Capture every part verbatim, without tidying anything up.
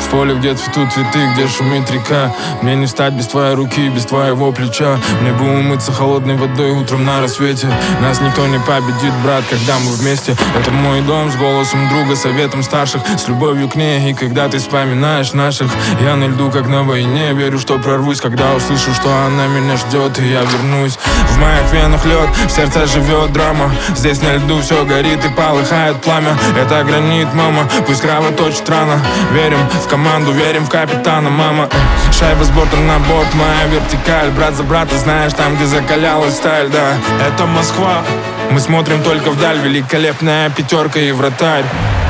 В поле, где цветут цветы, где шумит река. Мне не встать без твоей руки, без твоего плеча. Мне бы умыться холодной водой утром на рассвете. Нас никто не победит, брат, когда мы вместе. Это мой дом с голосом друга, советом старших, с любовью к ней. И когда ты вспоминаешь наших, я на льду, как на войне. Верю, что прорвусь, когда услышу, что она меня ждет, и я вернусь. В моих венах лед, в сердце живет драма. Здесь на льду все горит и полыхает пламя. Это гранит, мама, пусть кровоточит рано. Верим в команду, верим в капитана, мама. Шайба с борта на борт, моя вертикаль. Брат за брата, знаешь, там, где закалялась сталь, да. Это Москва, мы смотрим только вдаль. Великолепная пятерка и вратарь.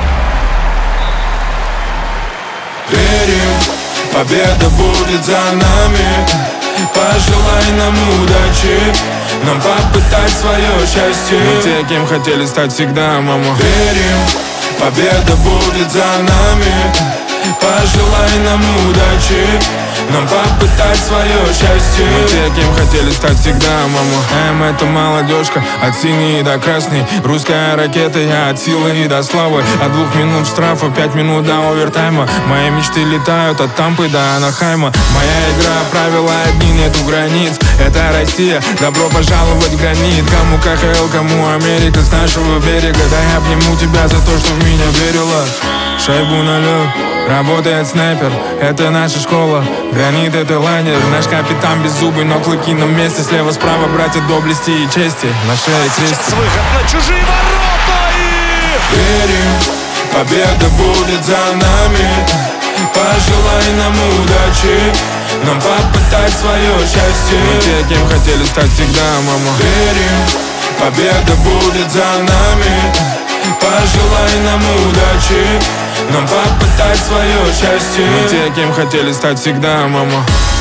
Верим, победа будет за нами. Пожелай нам удачи, нам попытать свое счастье. Мы те, кем хотели стать всегда, мама. Верим, победа будет за нами. Пожелай нам удачи, нам попытать свое счастье. Мы те, кем хотели стать всегда, мама. М, это молодежка, от синей до красной. Русская ракета, я от силы и до славы. От двух минут штрафа, пять минут до овертайма. Мои мечты летают от Тампы до Анахайма. Моя игра, правила одни, нету границ. Это Россия, добро пожаловать в гранит. Кому ка ха эл, кому Америка, с нашего берега. Да я обниму тебя за то, что в меня верила. Шайбу на лед, работает снайпер, это наша школа. Гранит — это лайнер, наш капитан беззубый, но клыки на месте. Слева-справа братья доблести и чести, на шее крестик. Сейчас выход на чужие ворота и... Верим, победа будет за нами. Пожелай нам удачи, нам попытать свое счастье. Мы те, кем хотели стать всегда, мама. Верим, победа будет за нами. Пожелай нам удачи, нам попытать свое счастье. Мы те, кем хотели стать всегда, мама.